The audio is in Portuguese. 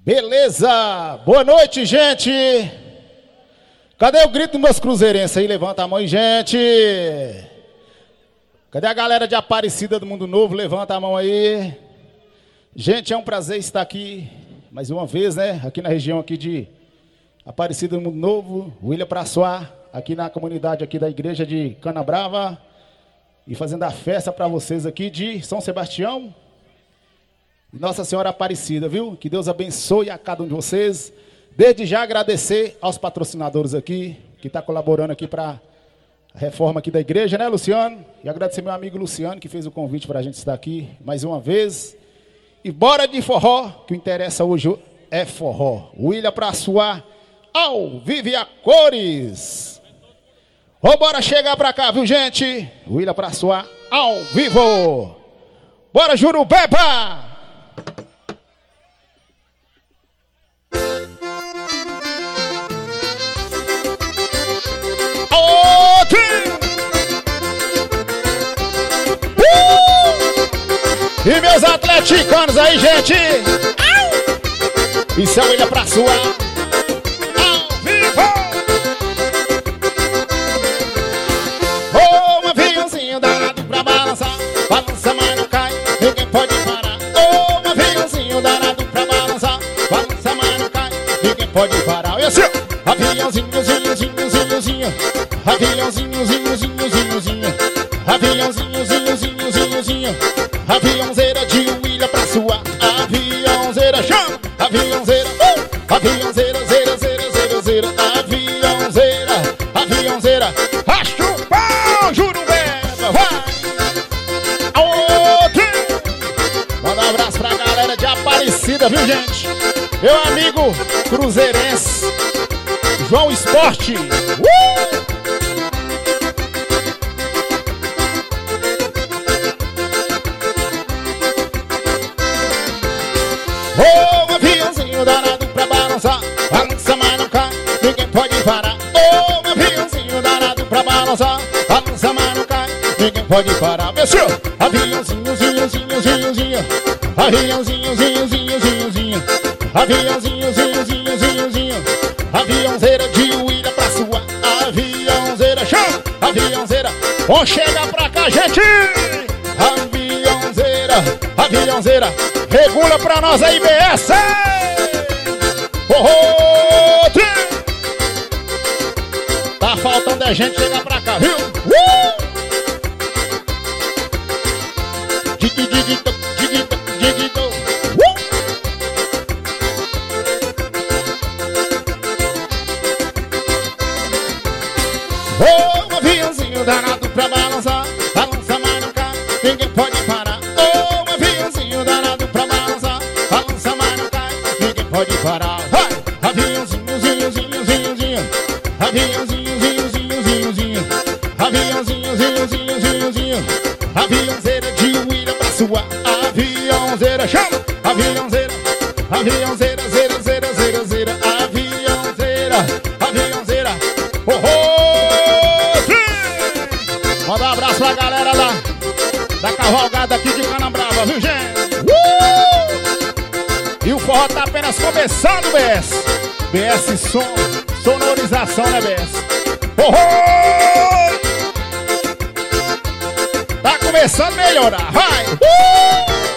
Beleza! Boa noite, gente! Cadê o grito dos meus cruzeirenses aí? Levanta a mão aí, gente! Cadê a galera de Aparecida do Mundo Novo? Levanta a mão aí! Gente, é um prazer estar aqui mais uma vez, né? Aqui na região aqui de Aparecida do Mundo Novo, William Praçoá, aqui na comunidade aqui da igreja de Canabrava, e fazendo a festa para vocês aqui de São Sebastião. Nossa Senhora Aparecida, viu? Que Deus abençoe a cada um de vocês. Desde já agradecer aos patrocinadores aqui, que está colaborando aqui para a reforma aqui da igreja, né, Luciano? E agradecer meu amigo Luciano, que fez o convite para a gente estar aqui mais uma vez. E bora de forró, que o interessa hoje é forró. William Praçoá, ao vivo e a cores. Ô, bora chegar para cá, viu, gente? William Praçoá, ao vivo. Bora, Jurubeba! E meus atleticanos aí, gente! Isso é o William Praçoá ao vivo! Oh, um aviãozinho danado pra balançar, balança, mas não cai, ninguém pode parar. Oh, um aviãozinho danado pra balançar, balança, mas não cai, ninguém pode parar. E assim, aviãozinho, aviãozinho, aviãozeira de William Praçoá, aviãozeira, chama, aviãozeira, aviãozeira, zera, aviãozeira, racha o pau, Jurubeba, vai! Outro! Manda um abraço pra galera de Aparecida, viu, gente? Meu amigo cruzeirense, João Esporte, Oh, um aviãozinho danado pra balançar, balança, mas não cai, ninguém pode parar. Oh, um aviãozinho danado pra balançar, balança, mas não cai, ninguém pode parar. Desceu! Aviãozinho, aviãozinho, aviãozeira de William Praçoá, aviãozeira, chama, aviãozeira, vamos chegar pra cá, gente! Aviãozeira, regula pra nós aí, BS! Tá faltando a gente chegar pra cá, viu? Oh, um aviãozinho danado pra balançar, balança, mas não cai, ninguém pode parar. Oh, um aviãozinho danado pra balançar, balança, mas não cai, ninguém pode parar. Vai! Aviãozinho, aviãozeira de William Praçoá, aviãozeira, chama, aviãozeira, zera, aviãozeira, Manda um abraço pra galera da cavalgada aqui de Canabrava, viu, gente? E o forró tá apenas começando, BS. BS sonorização, né, BS? Tá começando a melhorar, vai!